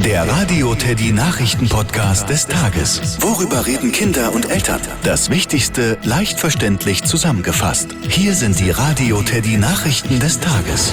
Der Radio Teddy Nachrichten-Podcast des Tages. Worüber reden Kinder und Eltern? Das Wichtigste leicht verständlich zusammengefasst. Hier sind die Radio Teddy Nachrichten des Tages.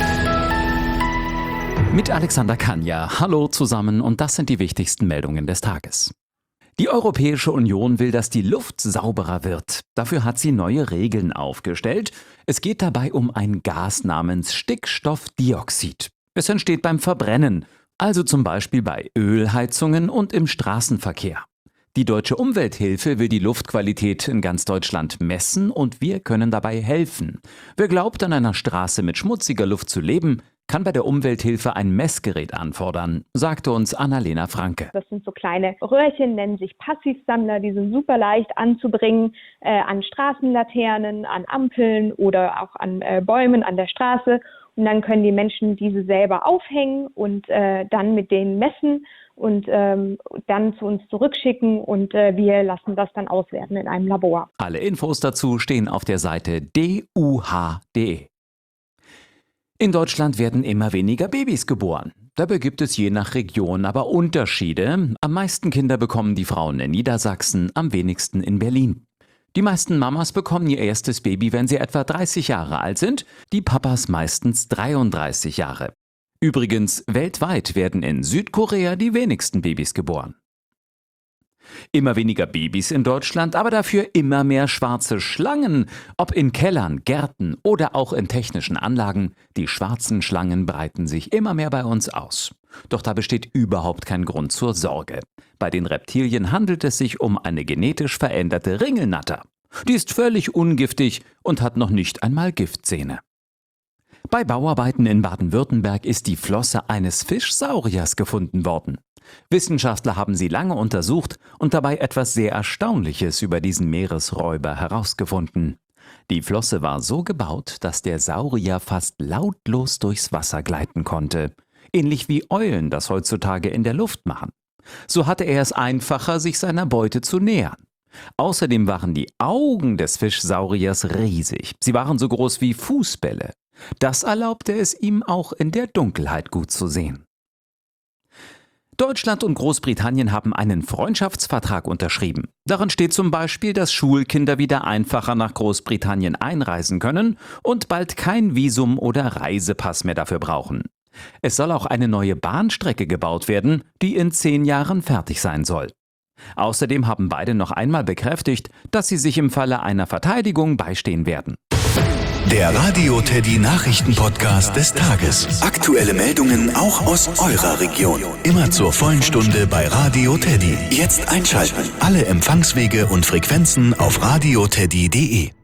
Mit Alexander Kanja. Hallo zusammen und das sind die wichtigsten Meldungen des Tages. Die Europäische Union will, dass die Luft sauberer wird. Dafür hat sie neue Regeln aufgestellt. Es geht dabei um ein Gas namens Stickstoffdioxid. Es entsteht beim Verbrennen, also zum Beispiel bei Ölheizungen und im Straßenverkehr. Die Deutsche Umwelthilfe will die Luftqualität in ganz Deutschland messen und wir können dabei helfen. Wer glaubt, an einer Straße mit schmutziger Luft zu leben, kann bei der Umwelthilfe ein Messgerät anfordern, sagte uns Annalena Franke. Das sind so kleine Röhrchen, nennen sich Passivsammler, die sind super leicht anzubringen an Straßenlaternen, an Ampeln oder auch an Bäumen an der Straße. Und dann können die Menschen diese selber aufhängen und dann mit denen messen und dann zu uns zurückschicken und wir lassen das dann auswerten in einem Labor. Alle Infos dazu stehen auf der Seite duh.de. In Deutschland werden immer weniger Babys geboren. Dabei gibt es je nach Region aber Unterschiede. Am meisten Kinder bekommen die Frauen in Niedersachsen, am wenigsten in Berlin. Die meisten Mamas bekommen ihr erstes Baby, wenn sie etwa 30 Jahre alt sind, die Papas meistens 33 Jahre. Übrigens, weltweit werden in Südkorea die wenigsten Babys geboren. Immer weniger Babys in Deutschland, aber dafür immer mehr schwarze Schlangen. Ob in Kellern, Gärten oder auch in technischen Anlagen, die schwarzen Schlangen breiten sich immer mehr bei uns aus. Doch da besteht überhaupt kein Grund zur Sorge. Bei den Reptilien handelt es sich um eine genetisch veränderte Ringelnatter. Die ist völlig ungiftig und hat noch nicht einmal Giftzähne. Bei Bauarbeiten in Baden-Württemberg ist die Flosse eines Fischsauriers gefunden worden. Wissenschaftler haben sie lange untersucht und dabei etwas sehr Erstaunliches über diesen Meeresräuber herausgefunden. Die Flosse war so gebaut, dass der Saurier fast lautlos durchs Wasser gleiten konnte. Ähnlich wie Eulen das heutzutage in der Luft machen. So hatte er es einfacher, sich seiner Beute zu nähern. Außerdem waren die Augen des Fischsauriers riesig. Sie waren so groß wie Fußbälle. Das erlaubte es ihm auch in der Dunkelheit gut zu sehen. Deutschland und Großbritannien haben einen Freundschaftsvertrag unterschrieben. Darin steht zum Beispiel, dass Schulkinder wieder einfacher nach Großbritannien einreisen können und bald kein Visum oder Reisepass mehr dafür brauchen. Es soll auch eine neue Bahnstrecke gebaut werden, die in 10 Jahren fertig sein soll. Außerdem haben beide noch einmal bekräftigt, dass sie sich im Falle einer Verteidigung beistehen werden. Der Radio Teddy Nachrichten-Podcast des Tages. Aktuelle Meldungen auch aus eurer Region. Immer zur vollen Stunde bei Radio Teddy. Jetzt einschalten. Alle Empfangswege und Frequenzen auf radioteddy.de.